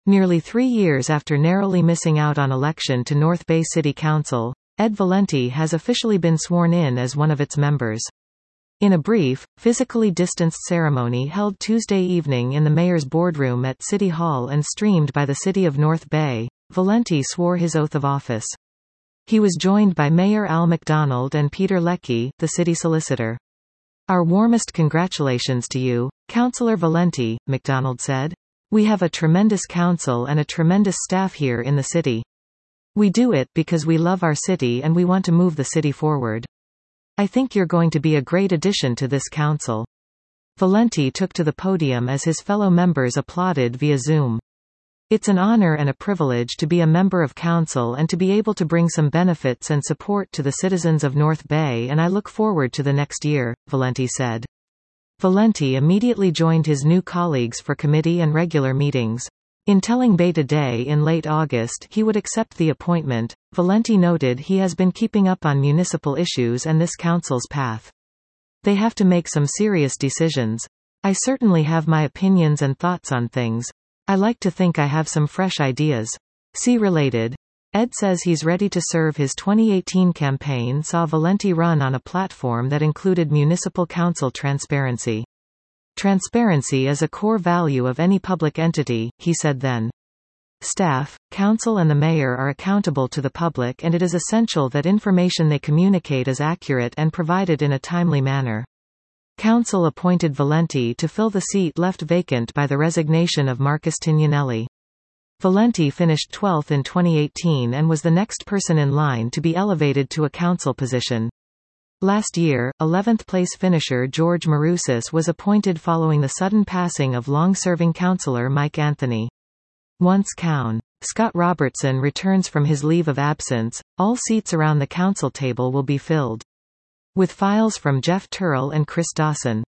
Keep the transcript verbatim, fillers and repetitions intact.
Nearly three years after narrowly missing out on election to North Bay City Council, Ed Valenti has officially been sworn in as one of its members. In a brief, physically distanced ceremony held Tuesday evening in the mayor's boardroom at City Hall and streamed by the city of North Bay, Valenti swore his oath of office. He was joined by Mayor Al McDonald and Peter Leckie, the city solicitor. "Our warmest congratulations to you, Councillor Valenti," McDonald said. "We have a tremendous council and a tremendous staff here in the city. We do it because we love our city and we want to move the city forward. I think you're going to be a great addition to this council." Valenti took to the podium as his fellow members applauded via Zoom. "It's an honor and a privilege to be a member of council and to be able to bring some benefits and support to the citizens of North Bay, and I look forward to the next year," Valenti said. Valenti immediately joined his new colleagues for committee and regular meetings. In telling Bay Today in late August he would accept the appointment, Valenti noted he has been keeping up on municipal issues and this council's path. "They have to make some serious decisions. I certainly have my opinions and thoughts on things. I like to think I have some fresh ideas." See related. Ed says he's ready to serve. His twenty eighteen campaign saw Valenti run on a platform that included municipal council transparency. "Transparency is a core value of any public entity," he said then. "Staff, council and the mayor are accountable to the public, and it is essential that information they communicate is accurate and provided in a timely manner." Council appointed Valenti to fill the seat left vacant by the resignation of Marcus Tignanelli. Valenti finished twelfth in twenty eighteen and was the next person in line to be elevated to a council position. Last year, eleventh place finisher George Marousis was appointed following the sudden passing of long-serving councillor Mike Anthony. Once Coun. Scott Robertson returns from his leave of absence, all seats around the council table will be filled. With files from Jeff Turrell and Chris Dawson.